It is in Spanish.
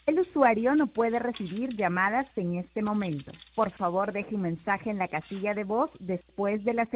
El usuario no puede recibir llamadas en este momento. Por favor, deje un mensaje en la casilla de voz después de la señal.